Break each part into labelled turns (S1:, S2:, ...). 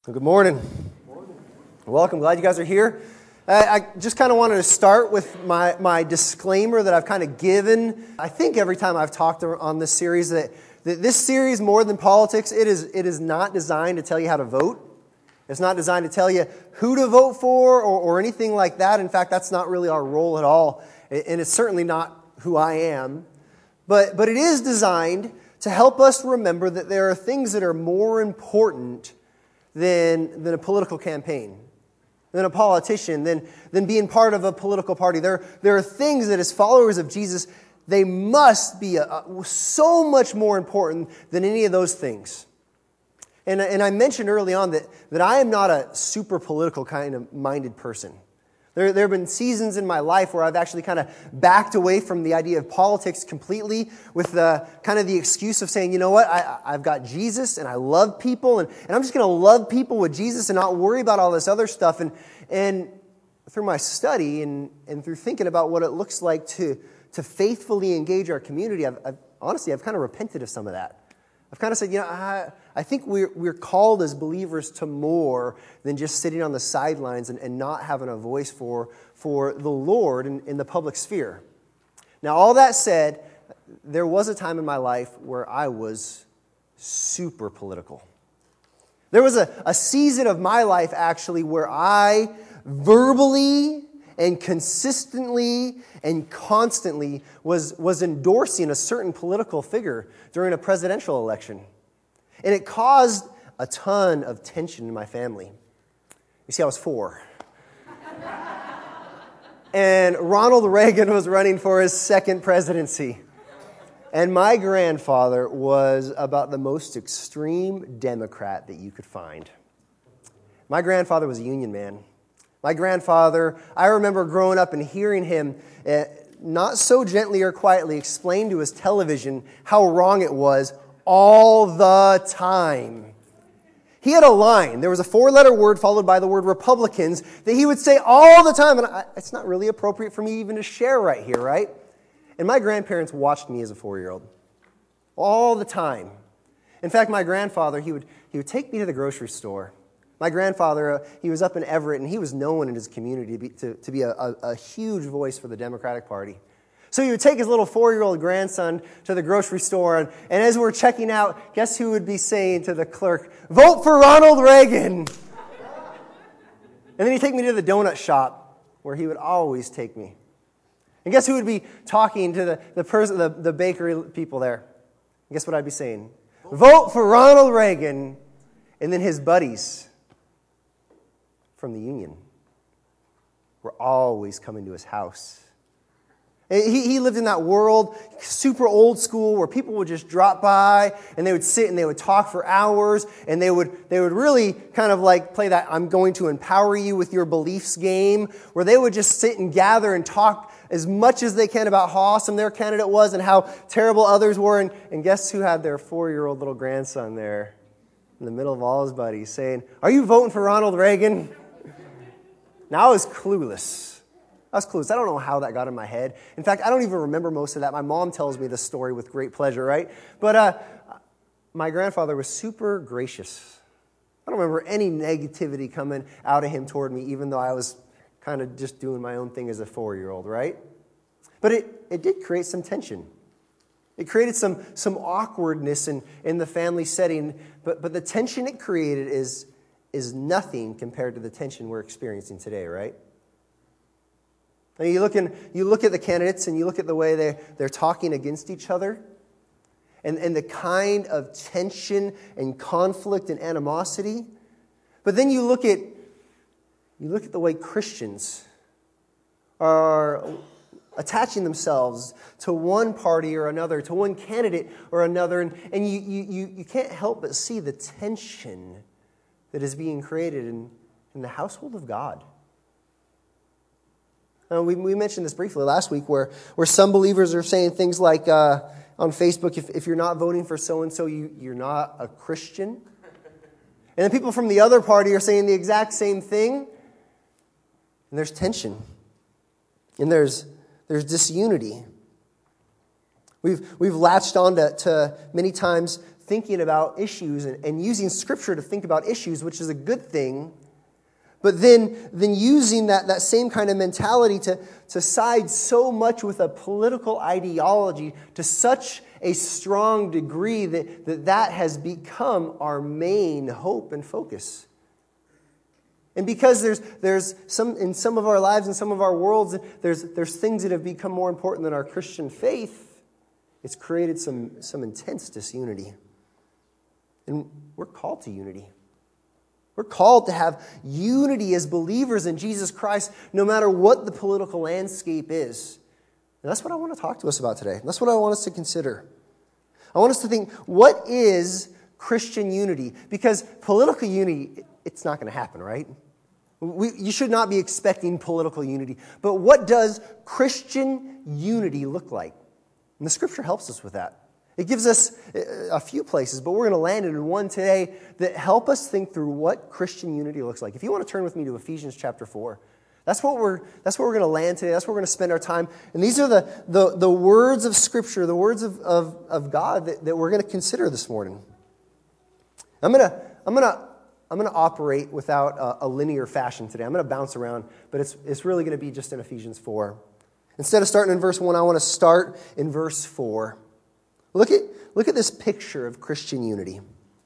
S1: Good morning. Welcome. Glad you guys are here. I just kind of wanted to start with my disclaimer that I've kind of given. I think every time I've talked on this series that this series, more than politics, it is not designed to tell you how to vote. It's not designed to tell you who to vote for or anything like that. In fact, that's not really our role at all, and it's certainly not who I am. But it is designed to help us remember that there are things that are more important than a political campaign, than a politician, than being part of a political party. There are things that as followers of Jesus, they must be so much more important than any of those things. And I mentioned early on that I am not a super political kind of minded person. There have been seasons in my life where I've actually kind of backed away from the idea of politics completely with the kind of the excuse of saying, you know what, I've got Jesus and I love people and I'm just going to love people with Jesus and not worry about all this other stuff. And through my study and through thinking about what it looks like to faithfully engage our community, I've kind of repented of some of that. I've kind of said, I think we're called as believers to more than just sitting on the sidelines and not having a voice for the Lord in the public sphere. Now, all that said, there was a time in my life where I was super political. There was a season of my life, actually, where I verbally and consistently and constantly was endorsing a certain political figure during a presidential election. And it caused a ton of tension in my family. You see, I was 4. And Ronald Reagan was running for his second presidency. And my grandfather was about the most extreme Democrat that you could find. My grandfather was a Union man. My grandfather, I remember growing up and hearing him not so gently or quietly explain to his television how wrong it was all the time. He had a line. There was a 4-letter word followed by the word Republicans that he would say all the time. And it's not really appropriate for me even to share right here, right? And my grandparents watched me as a 4-year-old all the time. In fact, my grandfather, he would take me to the grocery store. My grandfather, he was up in Everett, and he was known in his community to be a huge voice for the Democratic Party. So he would take his little 4-year-old grandson to the grocery store, and as we're checking out, guess who would be saying to the clerk, "Vote for Ronald Reagan!" And then he'd take me to the donut shop, where he would always take me. And guess who would be talking to the bakery people there? And guess what I'd be saying? "Vote for Ronald Reagan!" And then his buddies from the Union were always coming to his house. He lived in that world, super old school, where people would just drop by and they would sit and they would talk for hours, and they would really kind of like play that "I'm going to empower you with your beliefs" game, where they would just sit and gather and talk as much as they can about how awesome their candidate was and how terrible others were. And guess who had their 4-year-old little grandson there in the middle of all his buddies saying, "Are you voting for Ronald Reagan?" Now I was clueless. I don't know how that got in my head. In fact, I don't even remember most of that. My mom tells me the story with great pleasure, right? But my grandfather was super gracious. I don't remember any negativity coming out of him toward me, even though I was kind of just doing my own thing as a 4-year-old, right? But it did create some tension. It created some awkwardness in the family setting, but the tension it created is nothing compared to the tension we're experiencing today, right? And you look at the candidates and you look at the way they're talking against each other, and the kind of tension and conflict and animosity. But then you look at the way Christians are attaching themselves to one party or another, to one candidate or another, and you can't help but see the tension that is being created in the household of God. We mentioned this briefly last week where some believers are saying things like on Facebook, if you're not voting for so-and-so, you're not a Christian. And then people from the other party are saying the exact same thing. And there's tension. And there's disunity. We've latched on to many times thinking about issues and using Scripture to think about issues, which is a good thing, but then using that same kind of mentality to side so much with a political ideology to such a strong degree that has become our main hope and focus. And because there's some in some of our lives, in some of our worlds, there's things that have become more important than our Christian faith, it's created some intense disunity. And we're called to unity. We're called to have unity as believers in Jesus Christ, no matter what the political landscape is. And that's what I want to talk to us about today. That's what I want us to consider. I want us to think, what is Christian unity? Because political unity, it's not going to happen, right? You should not be expecting political unity. But what does Christian unity look like? And the Scripture helps us with that. It gives us a few places, but we're going to land in one today that help us think through what Christian unity looks like. If you want to turn with me to Ephesians chapter 4, that's where we're going to land today. That's where we're going to spend our time. And these are the words of Scripture, the words of God that we're going to consider this morning. I'm going to operate without a linear fashion today. I'm going to bounce around, but it's really going to be just in Ephesians 4. Instead of starting in verse 1, I want to start in verse 4. Look at this picture of Christian unity.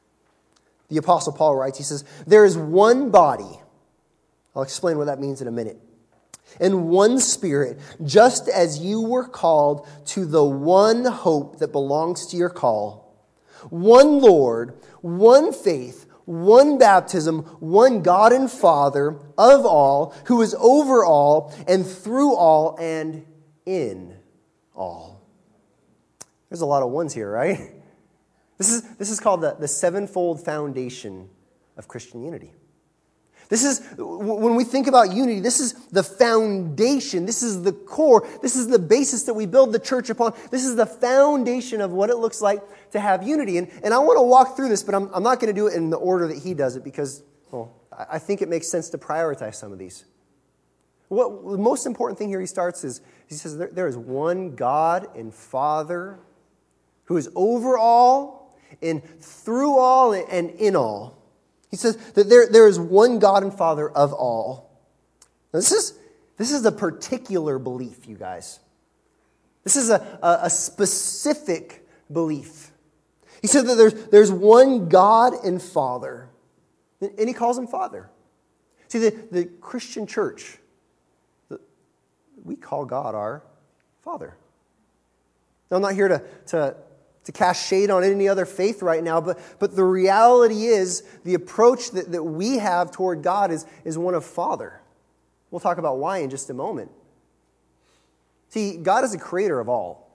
S1: The Apostle Paul writes, he says, there is one body. I'll explain what that means in a minute. And one Spirit, just as you were called to the one hope that belongs to your call. One Lord, one faith, one baptism, one God and Father of all, who is over all and through all and in all. There's a lot of ones here, right? This is called the sevenfold foundation of Christian unity. This is, when we think about unity, this is the foundation. This is the core. This is the basis that we build the church upon. This is the foundation of what it looks like to have unity. And I want to walk through this, but I'm not going to do it in the order that he does it because, well, I think it makes sense to prioritize some of these. The most important thing here he starts is, he says, there is one God and Father who is over all and through all and in all. He says that there is one God and Father of all. Now this is a particular belief, you guys. This is a specific belief. He said that there's one God and Father, and he calls him Father. See, the Christian church, we call God our Father. Now, I'm not here to cast shade on any other faith right now, but the reality is the approach that we have toward God is one of Father. We'll talk about why in just a moment. See, God is the creator of all,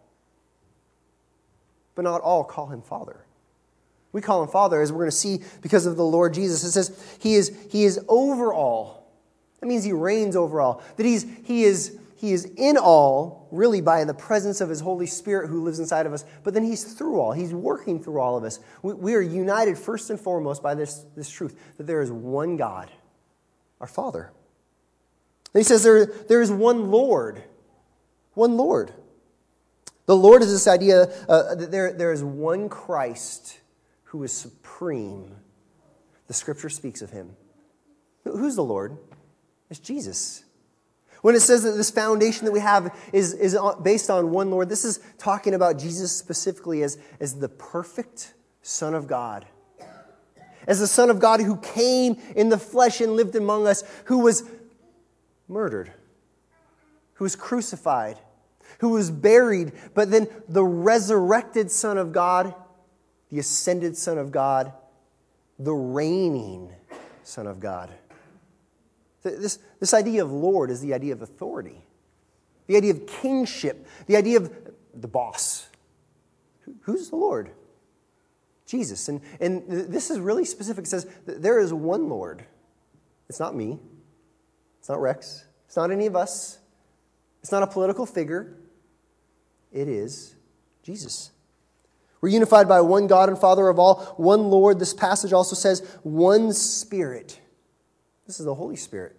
S1: but not all call him Father. We call him Father, as we're going to see because of the Lord Jesus. It says he is over all. That means he reigns over all. That he is in all, really by the presence of his Holy Spirit who lives inside of us, but then he's through all. He's working through all of us. We are united first and foremost by this truth, that there is one God, our Father. And he says there is one Lord. One Lord. The Lord is this idea that there is one Christ who is supreme. The Scripture speaks of him. Who's the Lord? It's Jesus. When it says that this foundation that we have is based on one Lord, this is talking about Jesus specifically as the perfect Son of God. As the Son of God who came in the flesh and lived among us, who was murdered, who was crucified, who was buried, but then the resurrected Son of God, the ascended Son of God, the reigning Son of God. This idea of Lord is the idea of authority, the idea of kingship, the idea of the boss. Who's the Lord? Jesus. And this is really specific. It says that there is one Lord. It's not me. It's not Rex. It's not any of us. It's not a political figure. It is Jesus. We're unified by one God and Father of all, one Lord. This passage also says one Spirit. This is the Holy Spirit.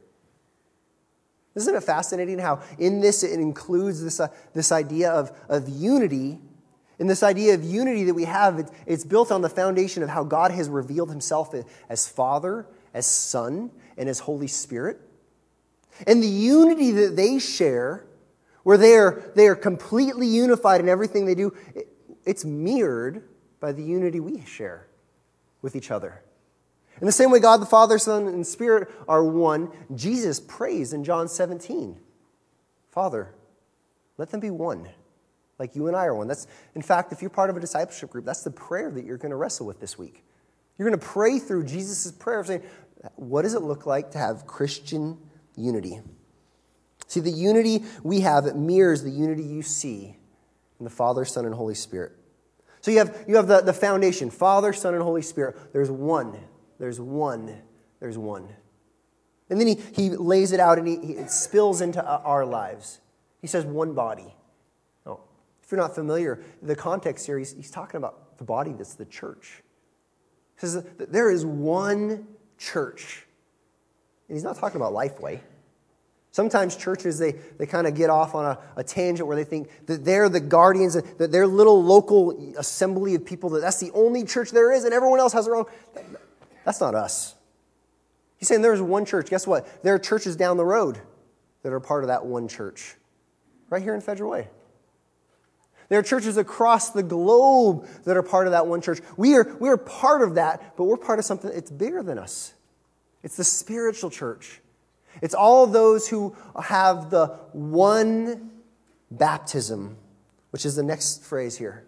S1: Isn't it fascinating how in this it includes this idea of unity, And this idea of unity that we have, it's built on the foundation of how God has revealed himself as Father, as Son, and as Holy Spirit. And the unity that they share, where they are completely unified in everything they do, it's mirrored by the unity we share with each other. In the same way God the Father, Son, and Spirit are one, Jesus prays in John 17, Father, let them be one, like you and I are one. That's, in fact, if you're part of a discipleship group, that's the prayer that you're going to wrestle with this week. You're going to pray through Jesus' prayer saying, what does it look like to have Christian unity? See, the unity we have, it mirrors the unity you see in the Father, Son, and Holy Spirit. So you have the foundation, Father, Son, and Holy Spirit. There's one. There's one. There's one. And then he lays it out and it spills into our lives. He says one body. Now, if you're not familiar, the context here, he's talking about the body that's the church. He says that there is one church. And he's not talking about Lifeway. Sometimes churches, they kind of get off on a tangent where they think that they're the guardians, that their little local assembly of people, that's the only church there is and everyone else has their own. That's not us. He's saying there's one church. Guess what? There are churches down the road that are part of that one church. Right here in Federal Way. There are churches across the globe that are part of that one church. We are part of that, but we're part of something that's bigger than us. It's the spiritual church. It's all those who have the one baptism, which is the next phrase here.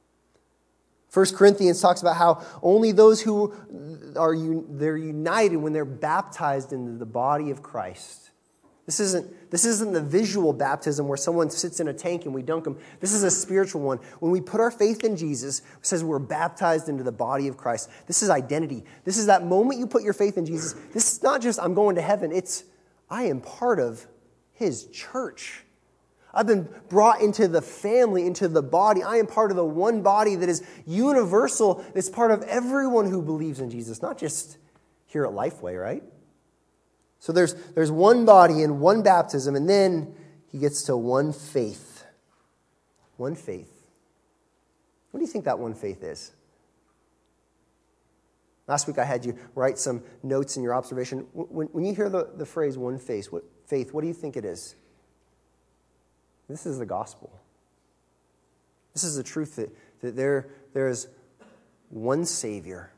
S1: 1 Corinthians talks about how only those who they're united when they're baptized into the body of Christ. This isn't the visual baptism where someone sits in a tank and we dunk them. This is a spiritual one. When we put our faith in Jesus, it says we're baptized into the body of Christ. This is identity. This is that moment you put your faith in Jesus. This is not just I'm going to heaven. It's I am part of his church. I've been brought into the family, into the body. I am part of the one body that is universal. It's part of everyone who believes in Jesus, not just here at Lifeway, right? So there's one body and one baptism, and then he gets to one faith. One faith. What do you think that one faith is? Last week I had you write some notes in your observation. When you hear the phrase one faith, what do you think it is? This is the gospel. This is the truth that there is one Savior.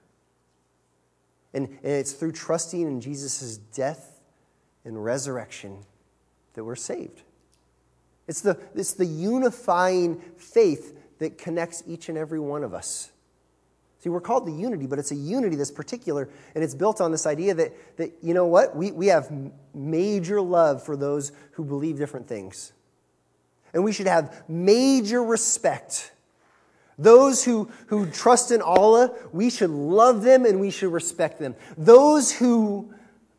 S1: And it's through trusting in Jesus' death and resurrection that we're saved. It's the unifying faith that connects each and every one of us. See, we're called the unity, but it's a unity that's particular, and it's built on this idea that you know what? We have major love for those who believe different things. And we should have major respect. Those who trust in Allah, we should love them and we should respect them. Those who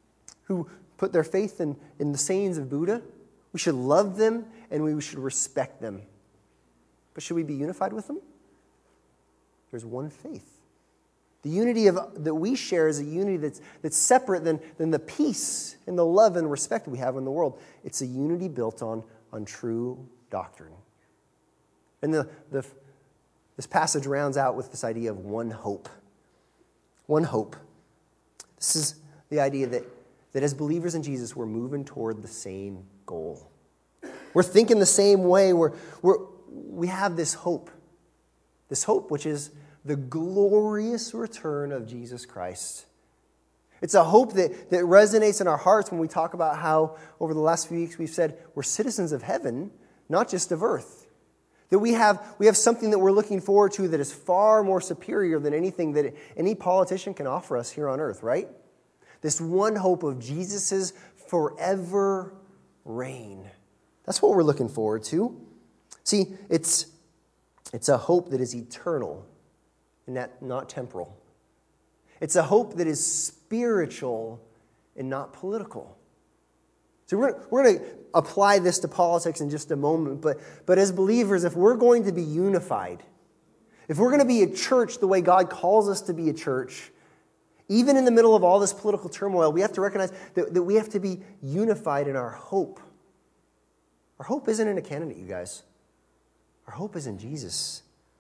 S1: put their faith in the sayings of Buddha, we should love them and we should respect them. But should we be unified with them? There's one faith. The unity that we share is a unity that's separate than the peace and the love and respect we have in the world. It's a unity built on true doctrine. And this passage rounds out with this idea of one hope. One hope. This is the idea that as believers in Jesus, we're moving toward the same goal. We're thinking the same way. We have this hope. This hope, which is the glorious return of Jesus Christ. It's a hope that resonates in our hearts when we talk about how, over the last few weeks, we've said we're citizens of heaven, not just of earth. That we have something that we're looking forward to that is far more superior than anything that any politician can offer us here on earth, right? This one hope of Jesus' forever reign. That's what we're looking forward to. See, it's a hope that is eternal and not temporal. It's a hope that is spiritual and not political. So we're going to apply this to politics in just a moment, but as believers, if we're going to be unified, if we're going to be a church the way God calls us to be a church, even in the middle of all this political turmoil, we have to recognize that we have to be unified in our hope. Our hope isn't in a candidate, you guys. Our hope is in Jesus.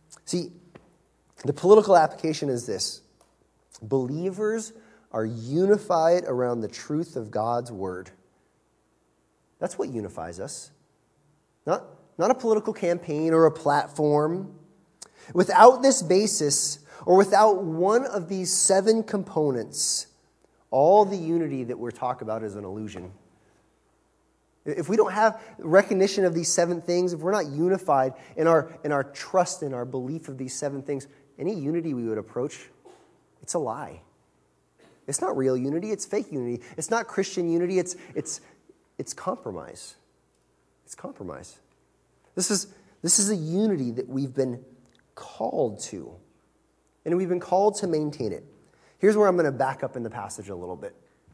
S1: See, the political application is this. Believers are unified around the truth of God's word. That's what unifies us. Not a political campaign or a platform. Without this basis, or without one of these 7 components, all the unity that we're talking about is an illusion. If we don't have recognition of these 7 things, if we're not unified in our trust and our belief of these 7 things, any unity we would approach, it's a lie. It's not real unity, it's fake unity. It's not Christian unity, it's compromise. It's compromise. This is a unity that we've been called to. And we've been called to maintain it. Here's where I'm going to back up in the passage a little bit.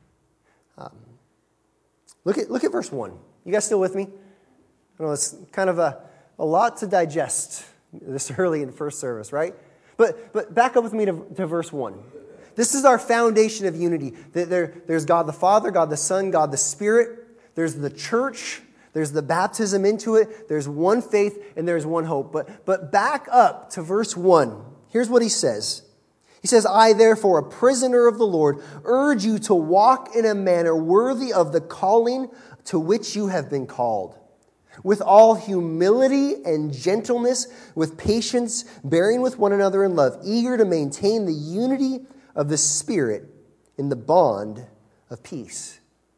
S1: Look at verse 1. You guys still with me? I know it's kind of a lot to digest this early in the first service, right? But back up with me to verse 1. This is our foundation of unity. There's God the Father, God the Son, God the Spirit. There's the church. There's the baptism into it. There's one faith and there's one hope. But back up to verse 1. Here's what he says. He says, I, therefore, a prisoner of the Lord, urge you to walk in a manner worthy of the calling to which you have been called, with all humility and gentleness, with patience, bearing with one another in love, eager to maintain the unity of the Spirit in the bond of peace.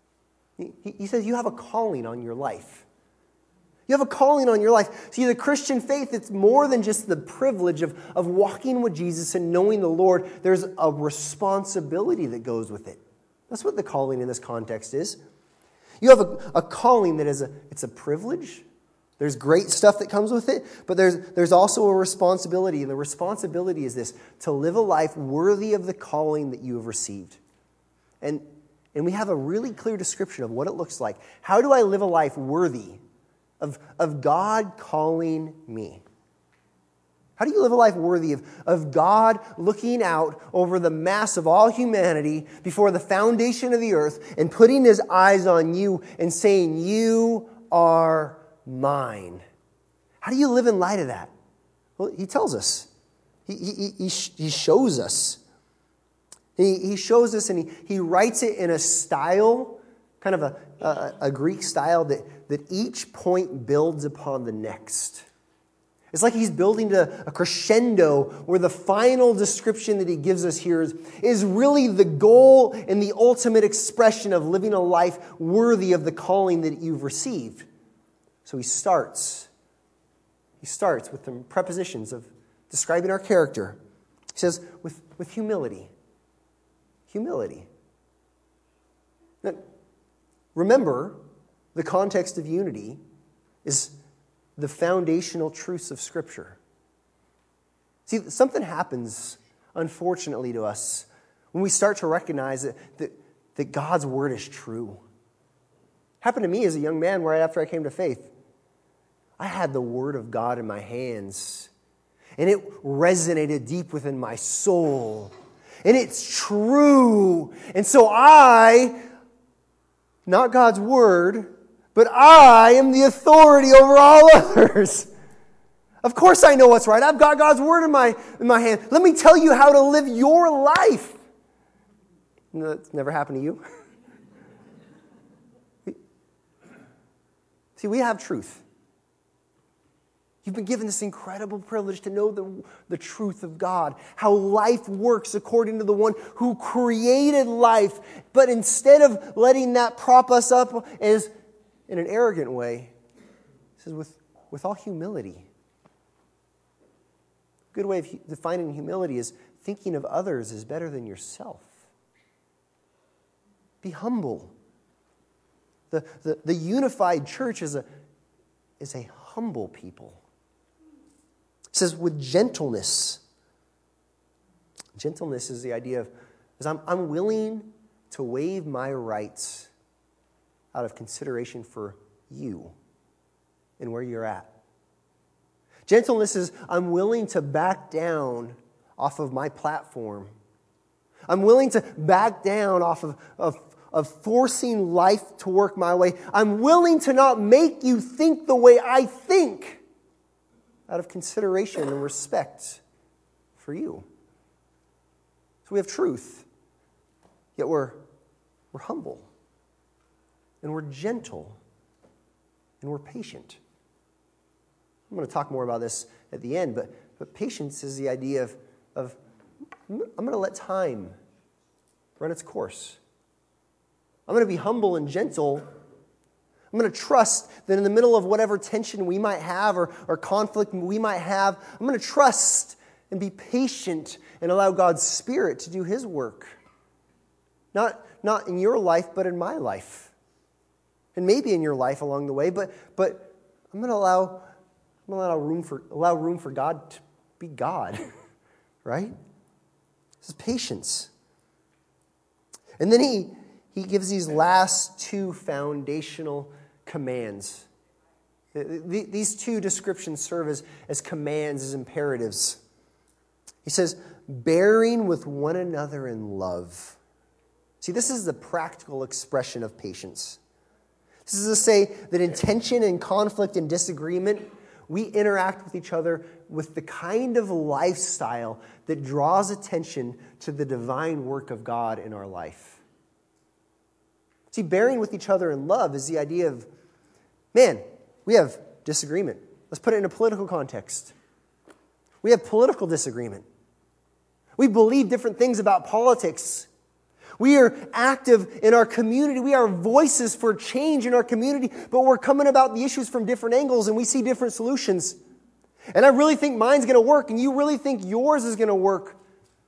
S1: He says you have a calling on your life. You have a calling on your life. See, the Christian faith, it's more than just the privilege of walking with Jesus and knowing the Lord. There's a responsibility that goes with it. That's what the calling in this context is. You have a calling that it's a privilege. There's great stuff that comes with it, but there's also a responsibility. And the responsibility is this, to live a life worthy of the calling that you have received. And we have a really clear description of what it looks like. How do I live a life worthy of God calling me? How do you live a life worthy of God looking out over the mass of all humanity before the foundation of the earth and putting his eyes on you and saying, you are mine? How do you live in light of that? Well, he tells us. He shows us. He shows us and he writes it in a style, kind of a Greek style that each point builds upon the next. It's like he's building to a crescendo where the final description that he gives us here is really the goal and the ultimate expression of living a life worthy of the calling that you've received. So he starts with the prepositions of describing our character. He says, with humility. Humility. Now, remember, the context of unity is the foundational truths of Scripture. See, something happens, unfortunately, to us when we start to recognize that God's Word is true. Happened to me as a young man right after I came to faith. I had the Word of God in my hands, and it resonated deep within my soul. And it's true. And so not God's Word, but I am the authority over all others. Of course I know what's right. I've got God's Word in my hand. Let me tell you how to live your life. No, that's never happened to you. See, we have truth. You've been given this incredible privilege to know the truth of God, how life works according to the one who created life. But instead of letting that prop us up as in an arrogant way, he says with all humility. A good way of defining humility is thinking of others as better than yourself. Be humble. The unified church is a humble people. It says with gentleness. Gentleness is the idea of I'm willing to waive my rights out of consideration for you and where you're at. Gentleness is I'm willing to back down off of my platform. I'm willing to back down off of forcing life to work my way. I'm willing to not make you think the way I think. out of consideration and respect for you. So we have truth, yet we're humble, and we're gentle, and we're patient. I'm going to talk more about this at the end, but patience is the idea of I'm going to let time run its course. I'm going to be humble and gentle. I'm going to trust that in the middle of whatever tension we might have or conflict we might have, I'm going to trust and be patient and allow God's Spirit to do His work. Not in your life, but in my life. And maybe in your life along the way, but I'm going to allow room for God to be God. Right? This is patience. And then he gives these last two foundational commands. These two descriptions serve as commands, as imperatives. He says, bearing with one another in love. See, this is the practical expression of patience. This is to say that in tension and conflict and disagreement, we interact with each other with the kind of lifestyle that draws attention to the divine work of God in our life. See, bearing with each other in love is the idea of, man, we have disagreement. Let's put it in a political context. We have political disagreement. We believe different things about politics. We are active in our community. We are voices for change in our community, but we're coming about the issues from different angles and we see different solutions. And I really think mine's going to work and you really think yours is going to work.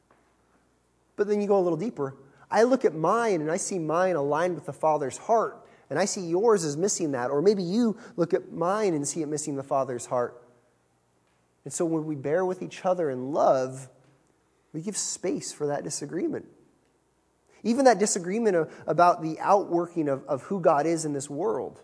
S1: But then you go a little deeper. I look at mine and I see mine aligned with the Father's heart, and I see yours as missing that. Or maybe you look at mine and see it missing the Father's heart. And so when we bear with each other in love, we give space for that disagreement. Even that disagreement about the outworking of who God is in this world.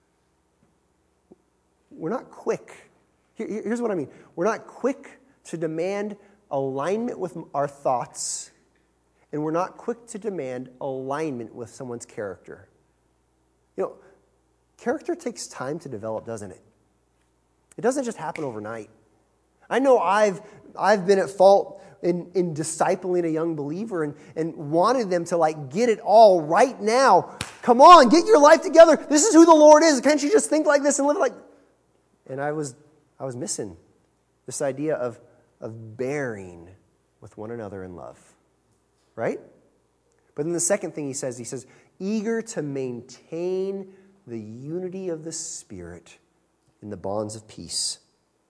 S1: We're not quick. Here's what I mean. We're not quick to demand alignment with our thoughts, and we're not quick to demand alignment with someone's character. You know, character takes time to develop, doesn't it? It doesn't just happen overnight. I know I've been at fault in discipling a young believer and wanted them to get it all right now. Come on, get your life together. This is who the Lord is. Can't you just think like this and live like... And I was missing this idea of bearing with one another in love. Right? But then the second thing he says, eager to maintain the unity of the Spirit in the bonds of peace.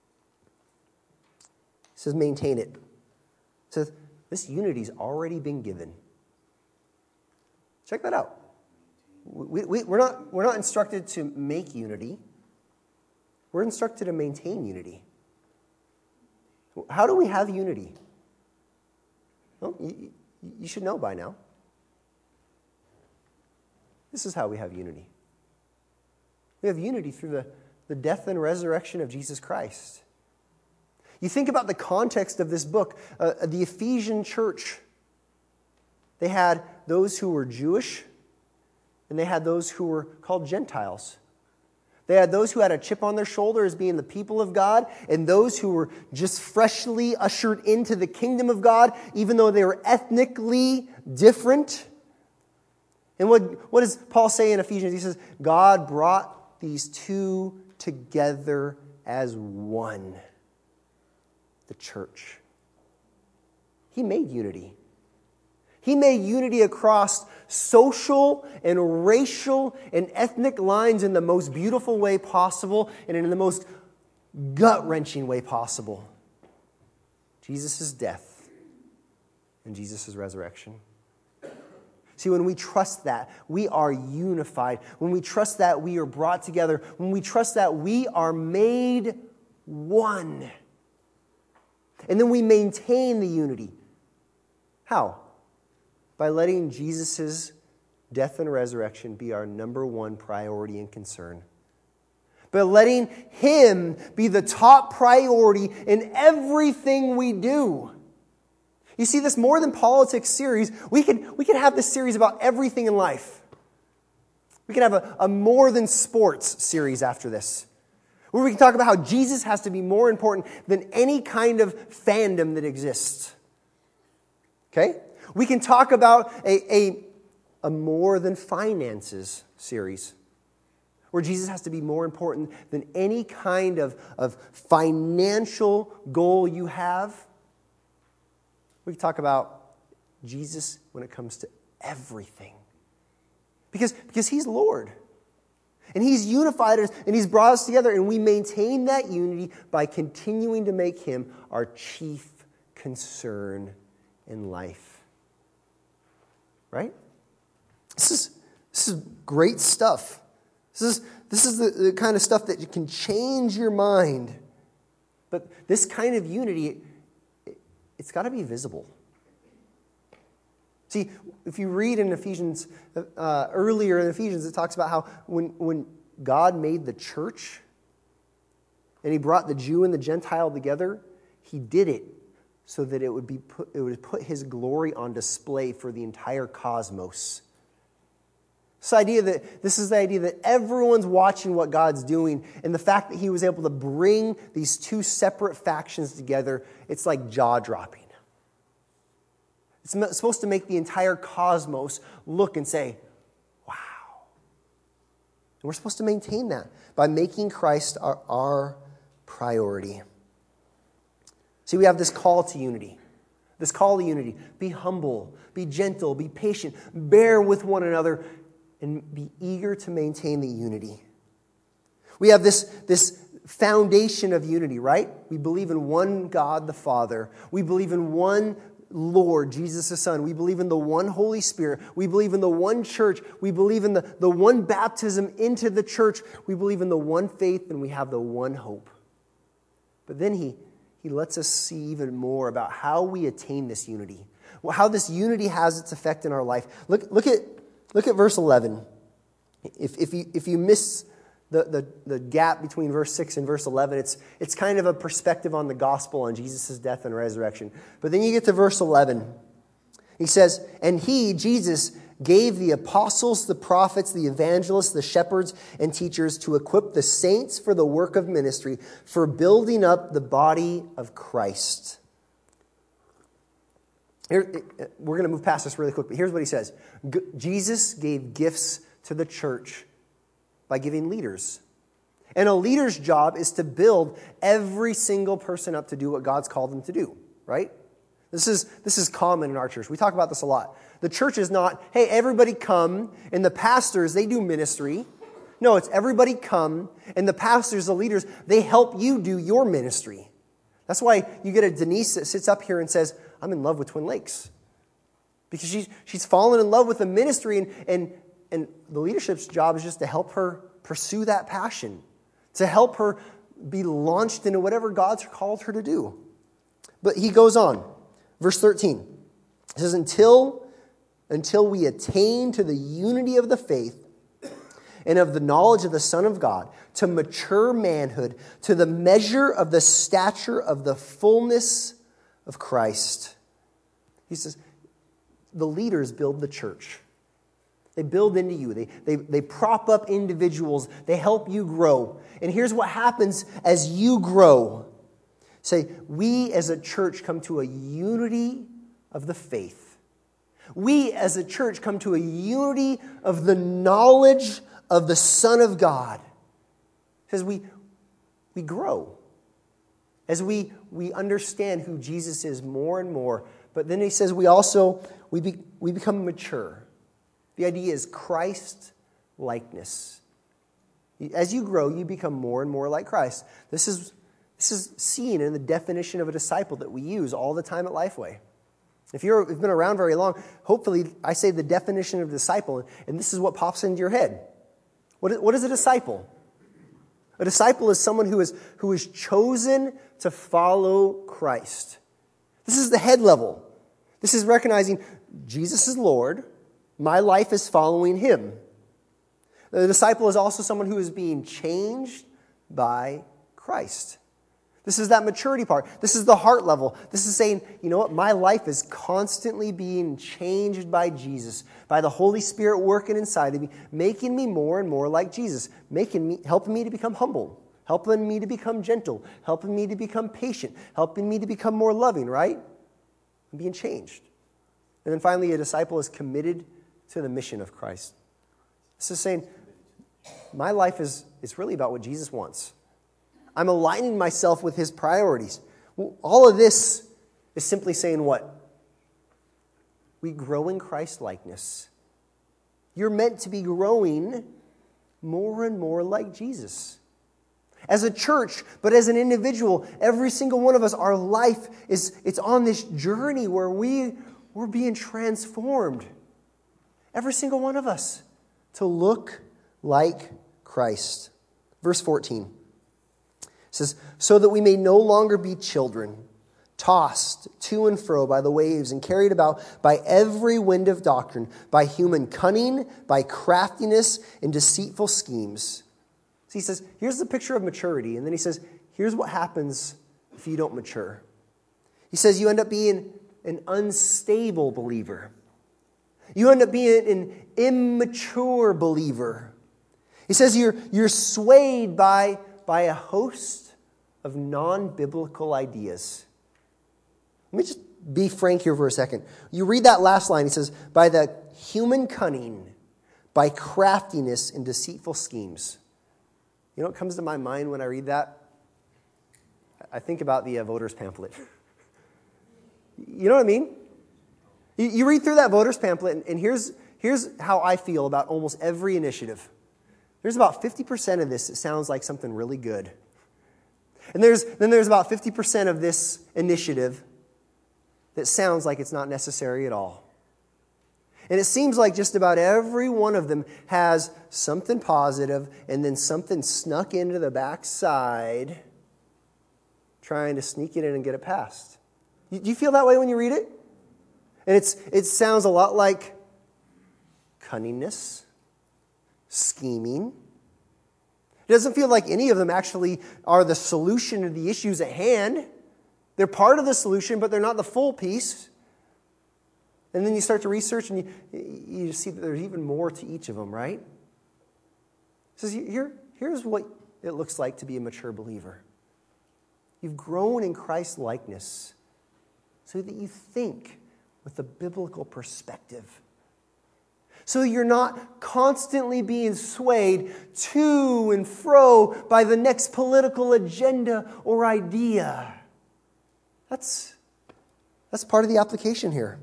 S1: He says, maintain it. He says, this unity's already been given. Check that out. We're not instructed to make unity. We're instructed to maintain unity. How do we have unity? Well, you should know by now. This is how we have unity. We have unity through the death and resurrection of Jesus Christ. You think about the context of this book. The Ephesian church, they had those who were Jewish, and they had those who were called Gentiles. They had those who had a chip on their shoulder as being the people of God, and those who were just freshly ushered into the kingdom of God, even though they were ethnically different. And what does Paul say in Ephesians? He says, God brought these two together as one. The church. He made unity. He made unity across social and racial and ethnic lines in the most beautiful way possible and in the most gut-wrenching way possible. Jesus' death and Jesus' resurrection. See, when we trust that, we are unified. When we trust that, we are brought together. When we trust that, we are made one. And then we maintain the unity. How? By letting Jesus' death and resurrection be our number one priority and concern. By letting Him be the top priority in everything we do. You see, this More Than Politics series, we could have this series about everything in life. We could have a More Than Sports series after this. Where we can talk about how Jesus has to be more important than any kind of fandom that exists. Okay? We can talk about a more than finances series, where Jesus has to be more important than any kind of financial goal you have. We can talk about Jesus when it comes to everything. Because He's Lord. And He's unified us, and He's brought us together, and we maintain that unity by continuing to make Him our chief concern in life. Right? This is great stuff. This is the kind of stuff that can change your mind. But this kind of unity, it's got to be visible. See, if you read in Ephesians, earlier in Ephesians, it talks about how when God made the church and He brought the Jew and the Gentile together, He did it so that it would put His glory on display for the entire cosmos. This is the idea that everyone's watching what God's doing, and the fact that He was able to bring these two separate factions together, it's like jaw-dropping. It's supposed to make the entire cosmos look and say, wow. And we're supposed to maintain that by making Christ our priority. See, we have this call to unity. This call to unity. Be humble, be gentle, be patient, bear with one another, and be eager to maintain the unity. We have this foundation of unity, right? We believe in one God the Father. We believe in one Lord, Jesus the Son. We believe in the one Holy Spirit. We believe in the one church. We believe in the one baptism into the church. We believe in the one faith, and we have the one hope. But then he lets us see even more about how we attain this unity, how this unity has its effect in our life. Look at verse 11. If you miss the gap between verse 6 and verse 11, it's kind of a perspective on the gospel, on Jesus' death and resurrection. But then you get to verse 11. He says, and He, Jesus, gave the apostles, the prophets, the evangelists, the shepherds, and teachers to equip the saints for the work of ministry, for building up the body of Christ. We're going to move past this really quick, but here's what He says. Jesus gave gifts to the church by giving leaders. And a leader's job is to build every single person up to do what God's called them to do, right? This is common in our church. We talk about this a lot. The church is not, hey, everybody come, and the pastors, they do ministry. No, it's everybody come, and the pastors, the leaders, they help you do your ministry. That's why you get a Denise that sits up here and says, I'm in love with Twin Lakes. Because she's fallen in love with the ministry, and the leadership's job is just to help her pursue that passion, to help her be launched into whatever God's called her to do. But he goes on. Verse 13. It says, until we attain to the unity of the faith and of the knowledge of the Son of God, to mature manhood, to the measure of the stature of the fullness of Christ. He says, the leaders build the church. They build into you. They prop up individuals. They help you grow. And here's what happens as you grow. Say, we as a church come to a unity of the faith. We as a church come to a unity of the knowledge of the Son of God. It says we grow as we understand who Jesus is more and more. But then he says we become mature. The idea is Christ likeness. As you grow, you become more and more like Christ. This is seen in the definition of a disciple that we use all the time at Lifeway. If you've been around very long, hopefully I say the definition of disciple, and this is what pops into your head. What is a disciple? A disciple is someone who is chosen to follow Christ. This is the head level. This is recognizing Jesus is Lord. My life is following Him. The disciple is also someone who is being changed by Christ. This is that maturity part. This is the heart level. This is saying, you know what? My life is constantly being changed by Jesus, by the Holy Spirit working inside of me, making me more and more like Jesus, helping me to become humble, helping me to become gentle, helping me to become patient, helping me to become more loving, right? I'm being changed. And then finally, a disciple is committed to the mission of Christ. This is saying, my life is really about what Jesus wants. I'm aligning myself with his priorities. Well, all of this is simply saying what? We grow in Christ likeness. You're meant to be growing more and more like Jesus. As a church, but as an individual, every single one of us, our life it's on this journey where we're being transformed. Every single one of us to look like Christ. Verse 14 says, so that we may no longer be children, tossed to and fro by the waves and carried about by every wind of doctrine, by human cunning, by craftiness and deceitful schemes. So he says, here's the picture of maturity. And then he says, here's what happens if you don't mature. He says you end up being an unstable believer. You end up being an immature believer. He says you're swayed by a host of non-biblical ideas. Let me just be frank here for a second. You read that last line. He says, by the human cunning, by craftiness and deceitful schemes. You know what comes to my mind when I read that? I think about the voters pamphlet. You know what I mean? You read through that voters pamphlet, and here's how I feel about almost every initiative. There's about 50% of this that sounds like something really good. And then there's about 50% of this initiative that sounds like it's not necessary at all. And it seems like just about every one of them has something positive and then something snuck into the backside trying to sneak it in and get it passed. Do you feel that way when you read it? And it sounds a lot like cunningness, scheming. It doesn't feel like any of them actually are the solution to the issues at hand. They're part of the solution, but they're not the full piece. And then you start to research and you see that there's even more to each of them, right? It says, here's what it looks like to be a mature believer. You've grown in Christ's likeness so that you think with a biblical perspective. So you're not constantly being swayed to and fro by the next political agenda or idea. That's part of the application here.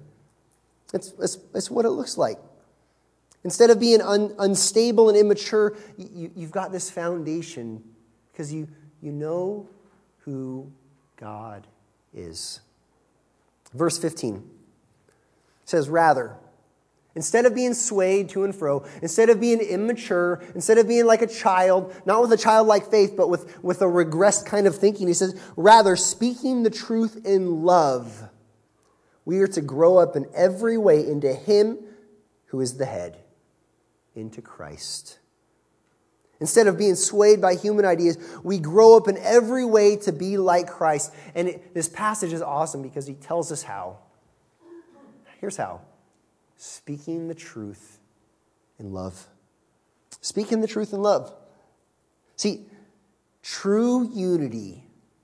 S1: It's what it looks like. Instead of being unstable and immature, you've got this foundation because you know who God is. Verse 15 says, rather, instead of being swayed to and fro, instead of being immature, instead of being like a child, not with a childlike faith, but with a regressed kind of thinking, he says, rather, speaking the truth in love, we are to grow up in every way into Him who is the head, into Christ. Instead of being swayed by human ideas, we grow up in every way to be like Christ. And this passage is awesome because he tells us how. Here's how. Speaking the truth in love. Speaking the truth in love. See, true unity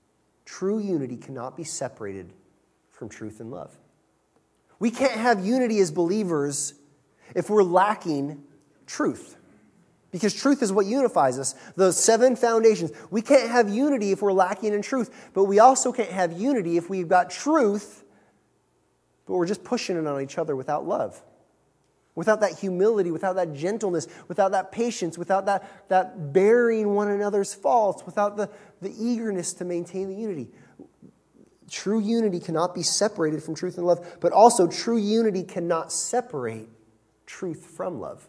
S1: cannot be separated from truth and love. We can't have unity as believers if we're lacking truth. Because truth is what unifies us. Those 7 foundations. We can't have unity if we're lacking in truth. But we also can't have unity if we've got truth, but we're just pushing it on each other without love. Without that humility, without that gentleness, without that patience, without that bearing one another's faults, without the eagerness to maintain the unity. True unity cannot be separated from truth and love, but also true unity cannot separate truth from love.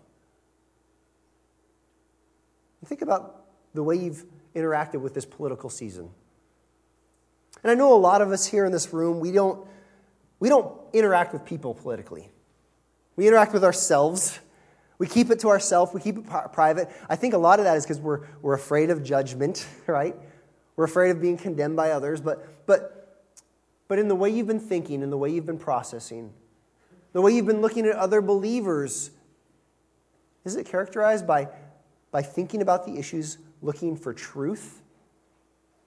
S1: Think about the way you've interacted with this political season. And I know a lot of us here in this room, we don't interact with people politically. We interact with ourselves. We keep it to ourselves. We keep it private. I think a lot of that is because we're afraid of judgment, right? We're afraid of being condemned by others. But in the way you've been thinking, in the way you've been processing, the way you've been looking at other believers, is it characterized by thinking about the issues, looking for truth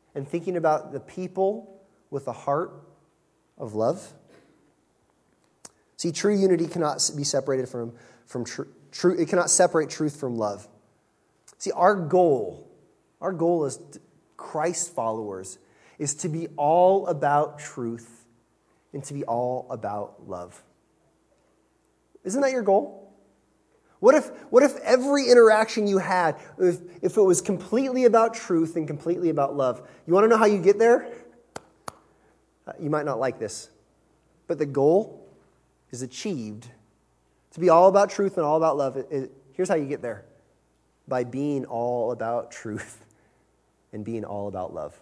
S1: and thinking about the people with a heart of love? See, true unity cannot be separated from truth. It cannot separate truth from love. See, our goal as Christ followers is to be all about truth and to be all about love. Isn't that your goal? What if every interaction you had, if it was completely about truth and completely about love? You want to know how you get there? You might not like this, but the goal is achieved. To be all about truth and all about love, here's how you get there. By being all about truth and being all about love.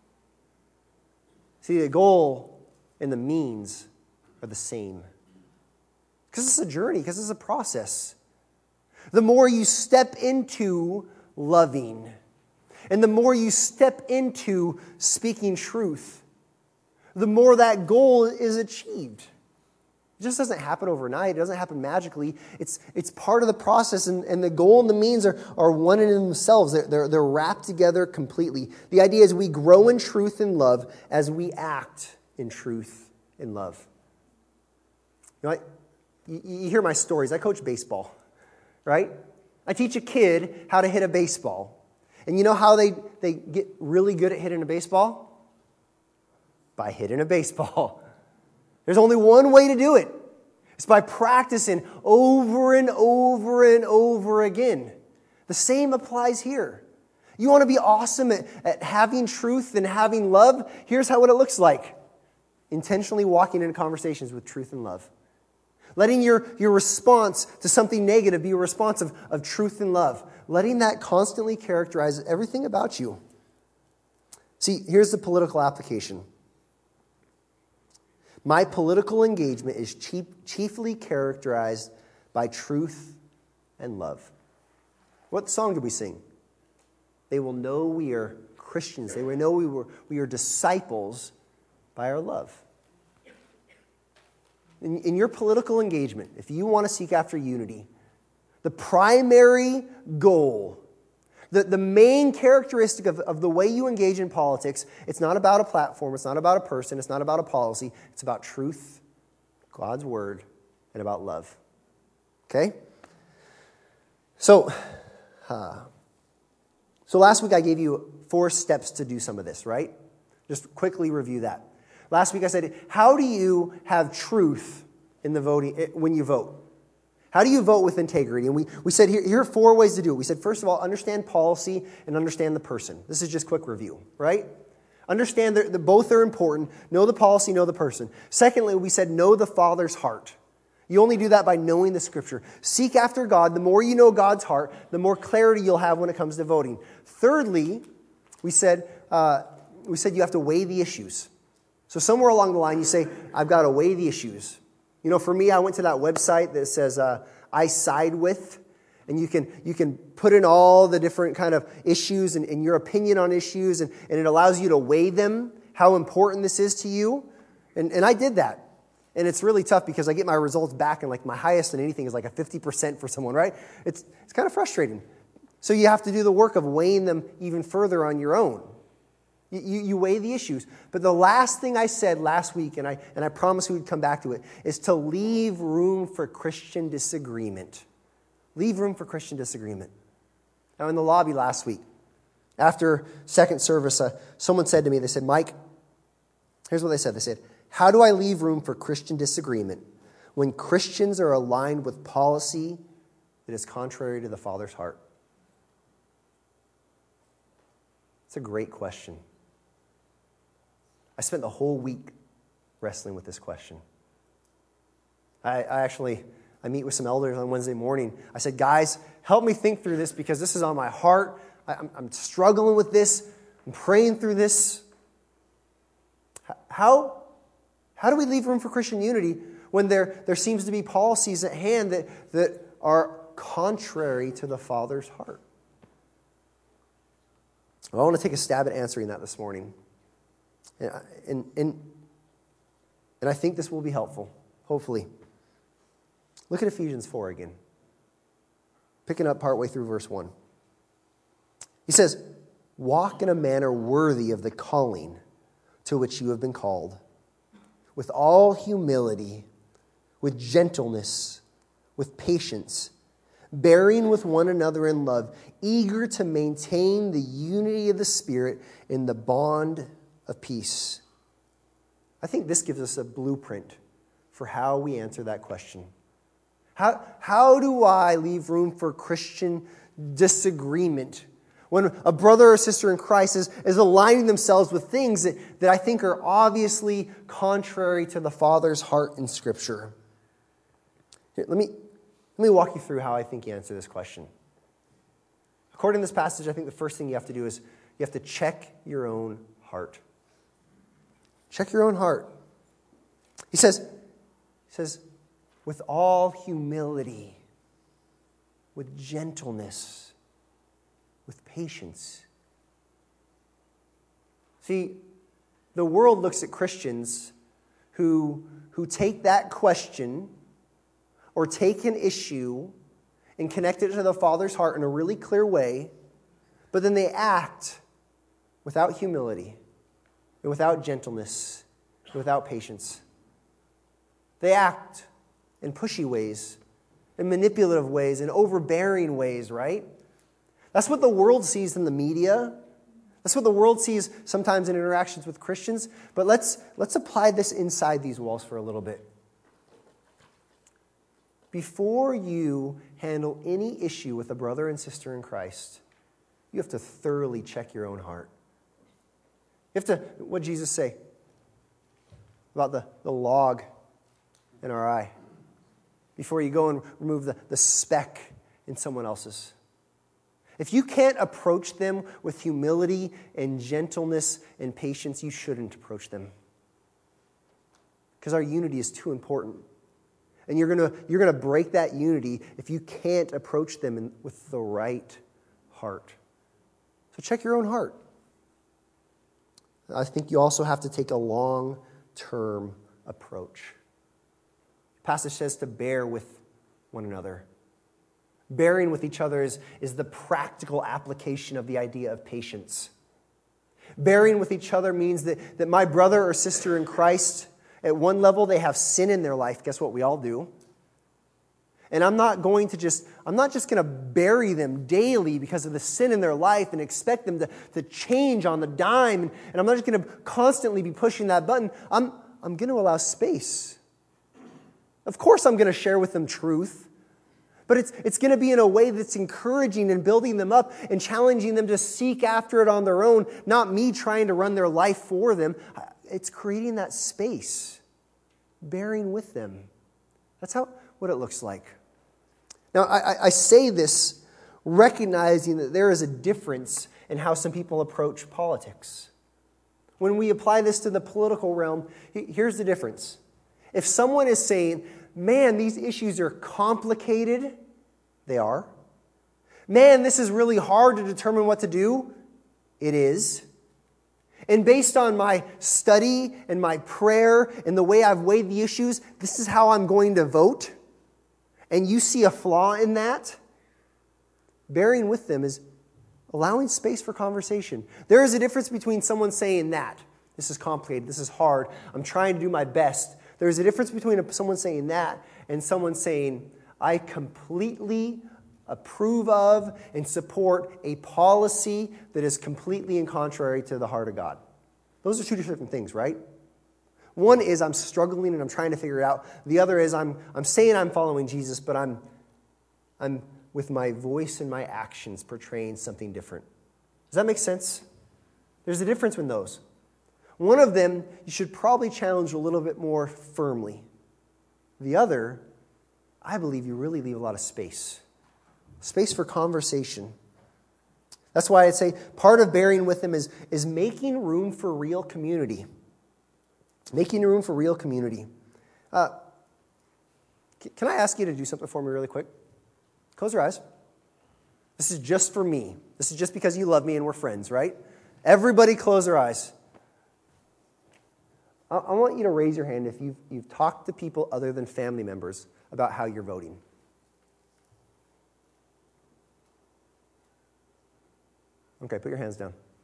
S1: See, the goal and the means are the same. Because it's a journey, because it's a process. The more you step into loving, and the more you step into speaking truth, the more that goal is achieved. It just doesn't happen overnight. It doesn't happen magically. It's part of the process, and the goal and the means are one in themselves. They're wrapped together completely. The idea is we grow in truth and love as we act in truth and love. You know, you hear my stories. I coach baseball, right? I teach a kid how to hit a baseball. And you know how they get really good at hitting a baseball? By hitting a baseball. There's only one way to do it. It's by practicing over and over and over again. The same applies here. You want to be awesome at having truth and having love? Here's what it looks like. Intentionally walking into conversations with truth and love. Letting your response to something negative be a response of truth and love. Letting that constantly characterize everything about you. See, here's the political application. My political engagement is chiefly characterized by truth and love. What song did we sing? They will know we are Christians. They will know we are disciples by our love. In your political engagement, if you want to seek after unity, the primary goal, the main characteristic of the way you engage in politics, it's not about a platform, it's not about a person, it's not about a policy, it's about truth, God's word, and about love. Okay? So last week I gave you 4 steps to do some of this, right? Just quickly review that. Last week I said, how do you have truth in the voting when you vote? How do you vote with integrity? And we said here are 4 ways to do it. We said, first of all, understand policy and understand the person. This is just quick review, right? Understand that both are important. Know the policy, know the person. Secondly, we said, know the Father's heart. You only do that by knowing the Scripture. Seek after God. The more you know God's heart, the more clarity you'll have when it comes to voting. Thirdly, we said you have to weigh the issues. So somewhere along the line, you say, I've got to weigh the issues. You know, for me, I went to that website that says, I side with. And you can put in all the different kind of issues and your opinion on issues. And it allows you to weigh them, how important this is to you. And I did that. And it's really tough because I get my results back and like my highest in anything is like a 50% for someone, right? It's kind of frustrating. So you have to do the work of weighing them even further on your own. You weigh the issues. But the last thing I said last week, and I promised we would come back to it, is to leave room for Christian disagreement. Leave room for Christian disagreement. Now, in the lobby last week, after second service, someone said to me, they said, Mike, here's what they said. They said, how do I leave room for Christian disagreement when Christians are aligned with policy that is contrary to the Father's heart? It's a great question. I spent the whole week wrestling with this question. I meet with some elders on Wednesday morning. I said, guys, help me think through this because this is on my heart. I'm struggling with this. I'm praying through this. How do we leave room for Christian unity when there seems to be policies at hand that are contrary to the Father's heart? Well, I want to take a stab at answering that this morning. And I think this will be helpful, hopefully. Look at Ephesians 4 again. Picking up partway through verse 1. He says, walk in a manner worthy of the calling to which you have been called, with all humility, with gentleness, with patience, bearing with one another in love, eager to maintain the unity of the Spirit in the bond of peace. I think this gives us a blueprint for how we answer that question. How do I leave room for Christian disagreement when a brother or sister in Christ is aligning themselves with things that I think are obviously contrary to the Father's heart in Scripture? Here, let me walk you through how I think you answer this question. According to this passage, I think the first thing you have to do is you have to check your own heart. Check your own heart. He says, with all humility, with gentleness, with patience. See, the world looks at Christians who take that question or take an issue and connect it to the Father's heart in a really clear way, but then they act without humility, and without gentleness, and without patience. They act in pushy ways, in manipulative ways, in overbearing ways, right? That's what the world sees in the media. That's what the world sees sometimes in interactions with Christians. But let's apply this inside these walls for a little bit. Before you handle any issue with a brother and sister in Christ, you have to thoroughly check your own heart. You have to, what did Jesus say about the log in our eye? Before you go and remove the speck in someone else's. If you can't approach them with humility and gentleness and patience, you shouldn't approach them. Because our unity is too important. And you're gonna break that unity if you can't approach them with the right heart. So check your own heart. I think you also have to take a long-term approach. The passage says to bear with one another. Bearing with each other is the practical application of the idea of patience. Bearing with each other means that my brother or sister in Christ, at one level, they have sin in their life. Guess what? We all do. And I'm not just going to bury them daily because of the sin in their life and expect them to change on the dime. And I'm not just going to constantly be pushing that button. I'm going to allow space. Of course, I'm going to share with them truth. But it's going to be in a way that's encouraging and building them up and challenging them to seek after it on their own, not me trying to run their life for them. It's creating that space, bearing with them. That's what it looks like. Now, I say this recognizing that there is a difference in how some people approach politics. When we apply this to the political realm, here's the difference. If someone is saying, man, these issues are complicated, they are. Man, this is really hard to determine what to do, it is. And based on my study and my prayer and the way I've weighed the issues, this is how I'm going to vote. And you see a flaw in that, bearing with them is allowing space for conversation. There is a difference between someone saying that, this is complicated, this is hard, I'm trying to do my best. There's a difference between someone saying that and someone saying, I completely approve of and support a policy that is completely in contrary to the heart of God. Those are two different things, right? One is I'm struggling and I'm trying to figure it out. The other is I'm saying I'm following Jesus, but I'm with my voice and my actions portraying something different. Does that make sense? There's a difference in those. One of them you should probably challenge a little bit more firmly. The other, I believe you really leave a lot of space. Space for conversation. That's why I'd say part of bearing with them is making room for real community. Making room for real community. Can I ask you to do something for me really quick? Close your eyes. This is just for me. This is just because you love me and we're friends, right? Everybody close their eyes. I want you to raise your hand if you've talked to people other than family members about how you're voting. Okay, put your hands down.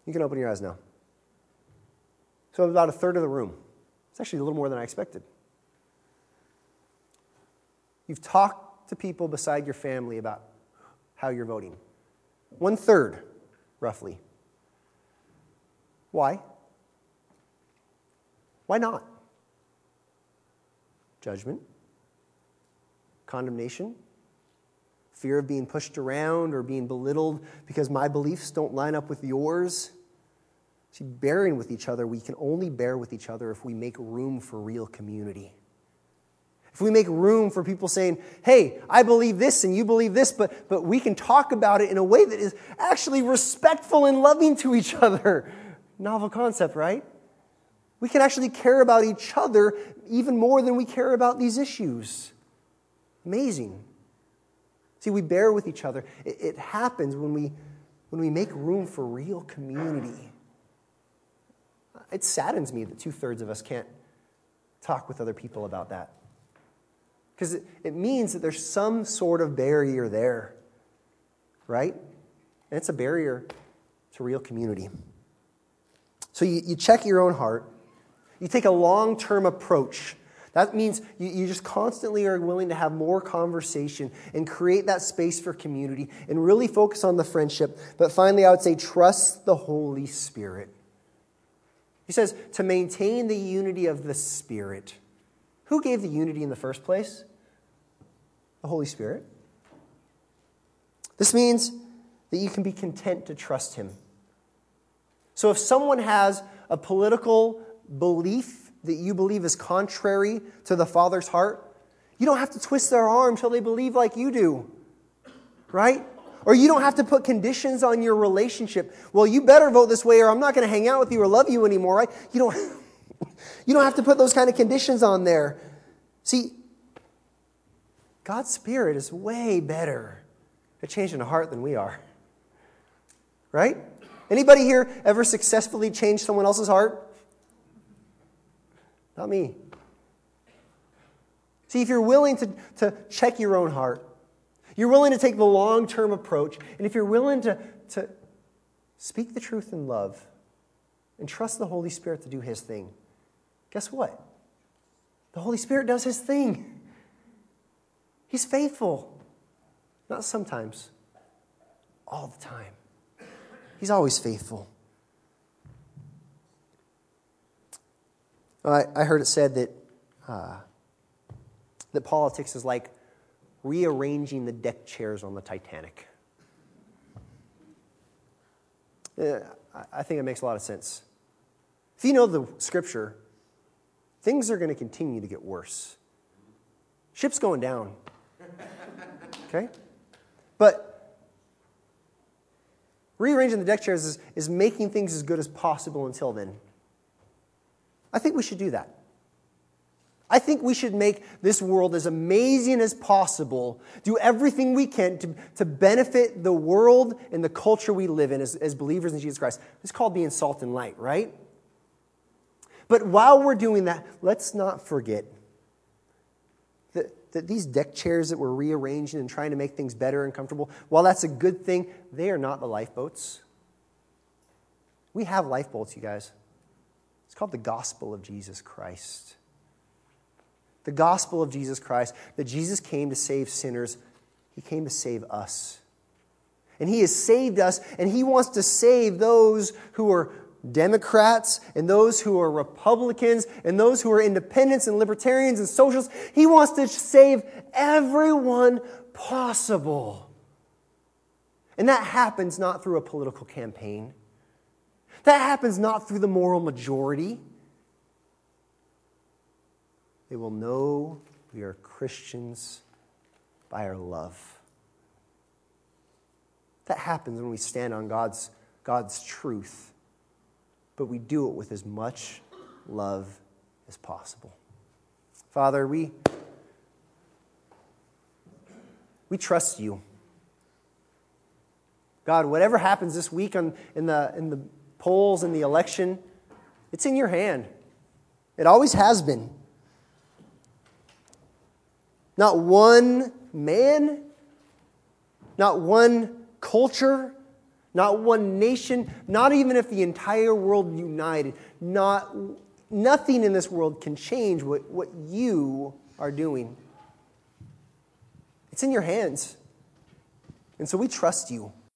S1: You can open your eyes now. So about a third of the room. It's actually a little more than I expected. You've talked to people beside your family about how you're voting. 1/3, roughly. Why? Why not? Judgment? Condemnation? Fear of being pushed around or being belittled because my beliefs don't line up with yours? See, bearing with each other, we can only bear with each other if we make room for real community. If we make room for people saying, hey, I believe this and you believe this, but we can talk about it in a way that is actually respectful and loving to each other. Novel concept, right? We can actually care about each other even more than we care about these issues. Amazing. See, we bear with each other. It happens when we make room for real community. It saddens me that 2/3 of us can't talk with other people about that. Because it means that there's some sort of barrier there, right? And it's a barrier to real community. So you check your own heart. You take a long-term approach. That means you just constantly are willing to have more conversation and create that space for community and really focus on the friendship. But finally, I would say trust the Holy Spirit. He says to maintain the unity of the Spirit. Who gave the unity in the first place? The Holy Spirit. This means that you can be content to trust Him. So if someone has a political belief that you believe is contrary to the Father's heart, you don't have to twist their arm till they believe like you do. Right? Or you don't have to put conditions on your relationship. Well, you better vote this way or I'm not going to hang out with you or love you anymore, right? You don't have to put those kind of conditions on there. See, God's Spirit is way better at changing a heart than we are. Right? Anybody here ever successfully changed someone else's heart? Not me. See, if you're willing to check your own heart, you're willing to take the long-term approach, and if you're willing to speak the truth in love and trust the Holy Spirit to do His thing, guess what? The Holy Spirit does His thing. He's faithful. Not sometimes. All the time. He's always faithful. I heard it said that politics is like rearranging the deck chairs on the Titanic. I think it makes a lot of sense. If you know the Scripture, things are going to continue to get worse. Ship's going down. Okay? But rearranging the deck chairs is making things as good as possible until then. I think we should do that. I think we should make this world as amazing as possible, do everything we can to benefit the world and the culture we live in as believers in Jesus Christ. It's called being salt and light, right? But while we're doing that, let's not forget that these deck chairs that we're rearranging and trying to make things better and comfortable, while that's a good thing, they are not the lifeboats. We have lifeboats, you guys. It's called the gospel of Jesus Christ. The gospel of Jesus Christ, that Jesus came to save sinners. He came to save us. And He has saved us, and He wants to save those who are Democrats and those who are Republicans and those who are independents and libertarians and socialists. He wants to save everyone possible. And that happens not through a political campaign. That happens not through the moral majority. They will know we are Christians by our love. That happens when we stand on God's truth. But we do it with as much love as possible. Father, we trust You. God, whatever happens this week in the polls and the election, it's in Your hand. It always has been. Not one man, not one culture, Not one nation, not even if the entire world united, nothing in this world can change what you are doing. It's in your hands. And so we trust you.